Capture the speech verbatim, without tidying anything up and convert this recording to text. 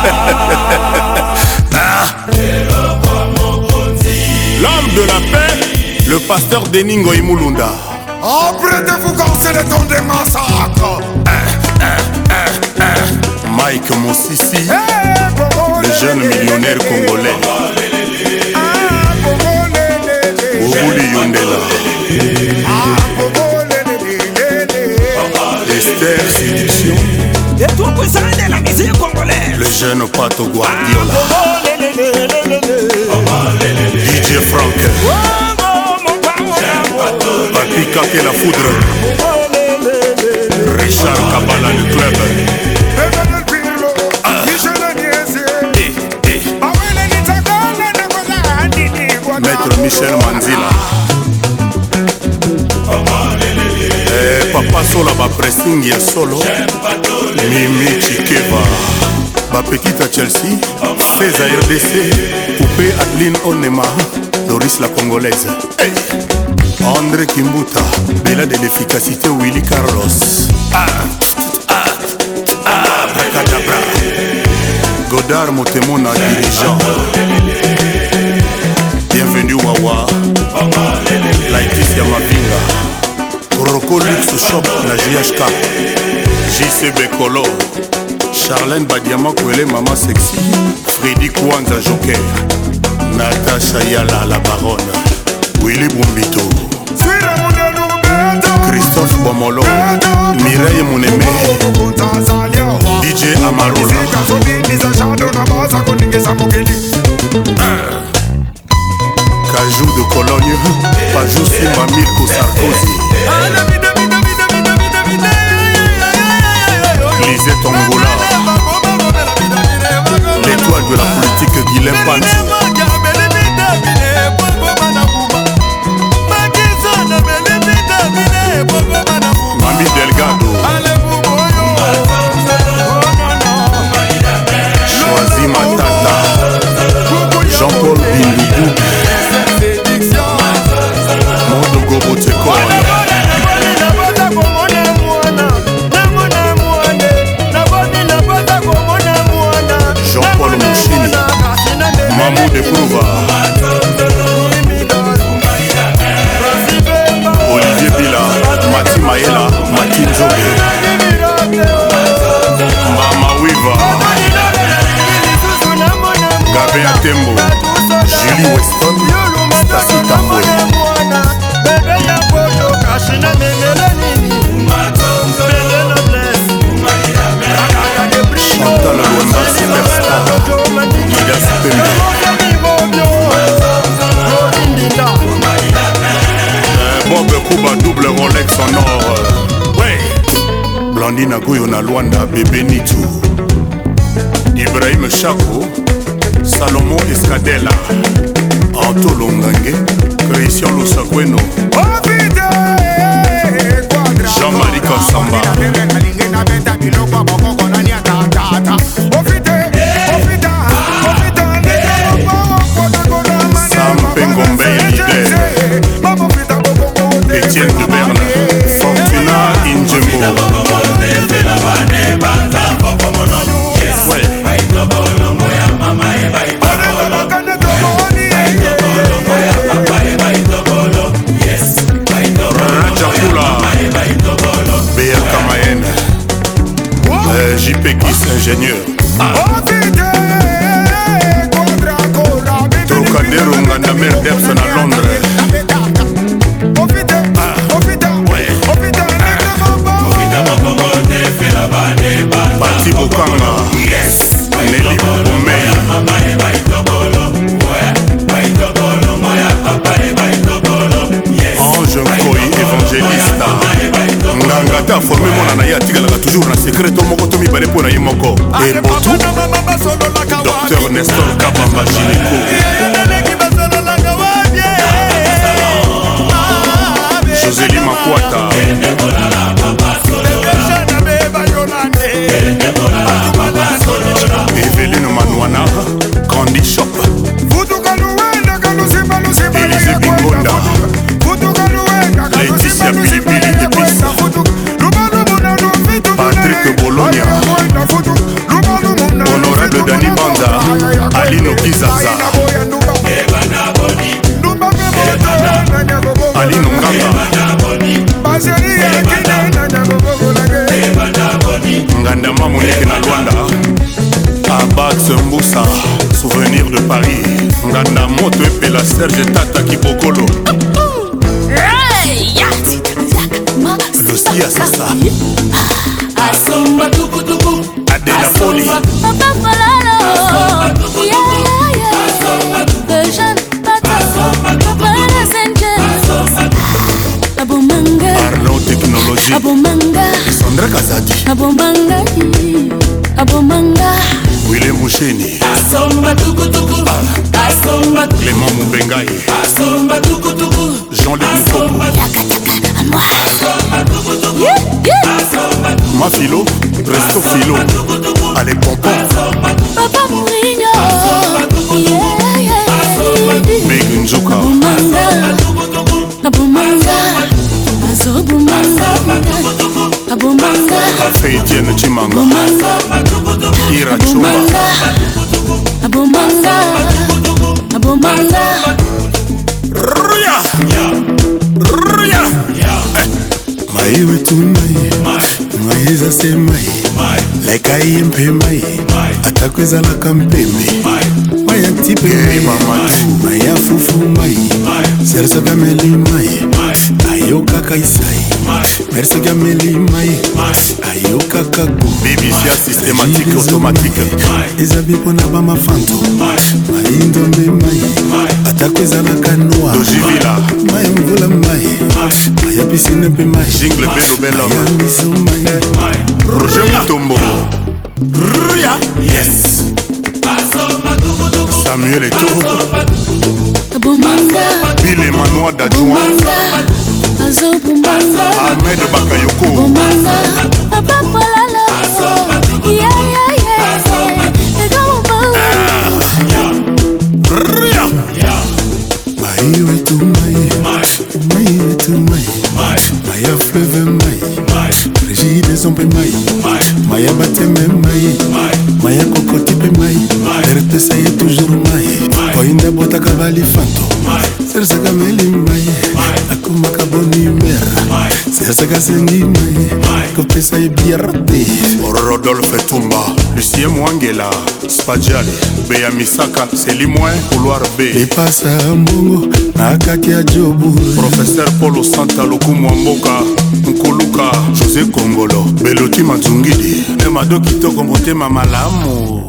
L'homme de la paix, le pasteur Deningo Imulunda. Apprêtez-vous quand c'est le temps des massacres. Mike Mosisi, le jeune millionnaire congolais. Obuli Yondela. Esther Séduction. Le jeune Pato Guardiola. D J Frank. Papi Kake la foudre. Richard Kabala le club. Maître Michel Manzila. Eh, Papa Sola ba pressing ya solo. Mimi Chikeva. Ba petite Chelsea. César R D C. Poupée Adeline Onema. Doris la Congolaise. Hey. André Kimbuta. Bella de l'efficacité Willy Carlos. Ah, ah, ah, Bracadabra. Godard Motemona dirigeant. Bienvenue Wawa. Laetitia Mavinga. Rocco Luxe Shop na J H K. J C Bekolo. Charlène Badiama Kwele Mama Sexy. Freddy Kwanza Joker. Natacha Yala la Baronne. Willy Bumbito. Christophe Bomolo. Mireille Mounemé. D J Amarola. Cajou de Cologne. Pajou Simba Milko Sarkozy. Lisette Angola. L'étoile de la politique Guilhem Panzi. Mami Delgado. Choisi Matata. Jean-Paul Bindoudou. Mondo Gobo Tekon. Jean-Paul Mouchini. Mamou de Prouva. Olivier Bila. Mati Maela. Mati Njobe. Mama Wiva. Gabe Atembo. Julie Weston. Stasi Tambwe. Chantal Luanda Superstar. Midas Pembe. Bob Kuba double Rolex en or. Ouais. Blandine Agoyo na Luanda Bébé Nitou. Ibrahim Chako. Salomon Escadella. Anto Longange. Christian Lusakweno. Jean-Marie Kassamba. Sam Pengombe leader. Etienne de Berne. Fortuna Injembo. B L Kamayen. J P Kiss ingénieur. Trocadero Nganda Merderson à Londres. Pati Bokanga. Nelly Boumei. Ange Nkoyi évangéliste. Ngangata formé mon anaïa tigalaka toujours na secret to moko to mibale pona ye moko. Et Botou. Docteur Nestor Kabamba Gynéco. Josélie Makwata. Evelyne Manouana. Candy Shop. Élisée Bingonda. Laetitia Bilibili Épice. Patrick Bologna. Honorable Daniel Serge Tata Kibokolo Lucia Sasa Adela Poli Arnaud Technologie Sandra Kazadi William Moucheni Clément Moubengaï Jean-Luc Moukobo Mafilo Resto Filo Allez Pompon Papa Mourinho Meg Njoka Abomanga Azobomanga Abomanga Alfred Etienne Chimanga Ira Chuma Abomanga Abomanga Ruya Ruya Mai wetu mai Mai za se mai Leka yempe mai Atakweza la kampeme Mai antipe mai Mai ya fufu mai Sersa gameli mai Ayo kaka isai Mersa gameli mai Ayo kaka go Bibifia systématique automatique Ezabi pona bama fanto Mai ndombe mai Atakweza la kanoa Dojivila Mai mvula mai Mai ya piscine pe mai Jingle Bello Bellhomme Roger Mutombo Ruya Yes Samuel Eto'o Abomanga Bill Emmanuel Dadjouan Azobomanga Ahmed Bakayoko Abomanga Papa Polala Yeah yeah yeah Ruya Mai wetu mai Mai wetu mai Mai ya fleuve mai Rigide zombe mai Mai ya bateme mai Mai ya kokoti pe mai Ertesa ye toujours mai Koinde bota kabali fanto Sersa kameli mai Akuma kaboni mera Sersa kasengi mai Kopesa ye biarte Rodolphe Tumba Lucien Mwangela Spadjali Beya Misaka Selimoin Couloir B Ipasa mbongo Nakaki ya jobu Professeur Polo Santa Lokumu Mboka Nkuluka José Kongolo Beloti Mazungidi Emado Kitoko Motema Malamu